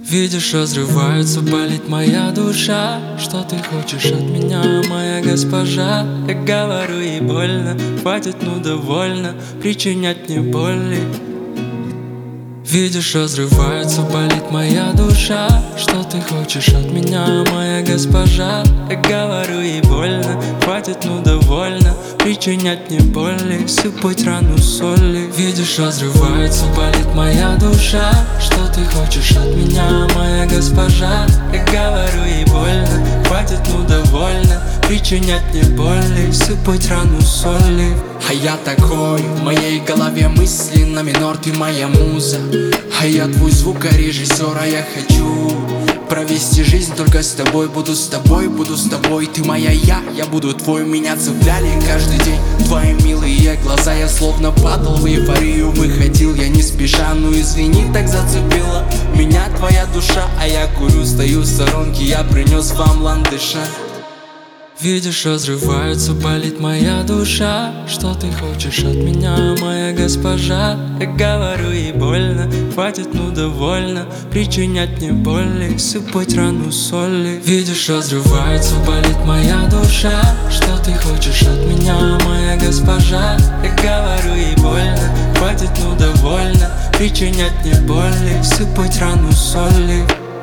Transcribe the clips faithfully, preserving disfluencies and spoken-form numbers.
Видишь, разрывается, болит моя душа. Что ты хочешь от меня, моя госпожа? Я говорю, ей больно, хватит, ну довольно причинять мне боли. Видишь, разрывается, болит моя душа. Что ты хочешь от меня, моя госпожа? Я говорю, ей больно, хватит, ну довольно причинять мне боли, сыпать рану соли. Видишь, разрывается, болит моя душа. Что ты хочешь от меня, моя госпожа? Я говорю, ей больно, хватит, ну довольно причинять мне боли, сыпать рану соли. А я такой, в моей голове мысли на минор, ты моя муза. А я твой звукорежиссер, а я хочу провести жизнь только с тобой. Буду с тобой, буду с тобой, ты моя я, я буду твой. Меня цепляли каждый день твои милые глаза. Я словно падал в эйфорию, выходил я не спеша. Ну извини, так зацепила меня твоя душа. А я курю, стою в сторонке, я принес вам ландыша. Видишь, разрывается, болит моя душа. Что ты хочешь от меня, моя госпожа? Я говорю, ей больно, хватит, ну довольно причинять мне боли, сыпать рану соли. Видишь, разрывается, болит моя душа. Что ты хочешь от меня, моя госпожа? Я говорю, ей больно, хватит, ну довольно причинять мне боли, сыпать рану соли.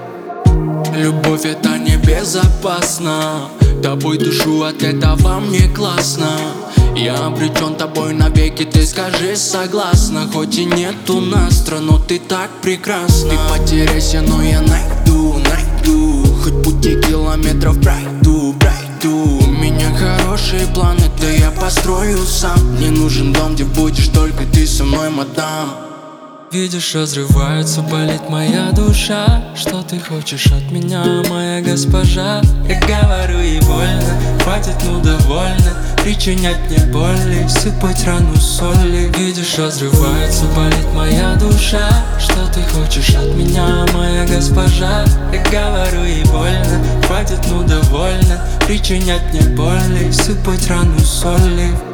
Любовь это не безопасно, тобой душу, от этого мне классно. Я обречен тобой навеки, ты скажи согласна. Хоть и нету настро, но ты так прекрасна. Ты потеряйся, но я найду, найду. Хоть пути километров пройду, пройду. У меня хорошие планы, да я построю сам. Мне нужен дом, где будешь только ты со мной, мадам. Видишь, разрывается, болит моя душа. Что ты хочешь от меня, моя госпожа? Я говорю, ей больно, хватит, ну довольно причинять мне боли, сыпать рану соли. Видишь, разрывается, болит моя душа. Что ты хочешь от меня, моя госпожа? Я говорю, ей больно, хватит, ну довольно причинять мне боли, сыпать рану соли.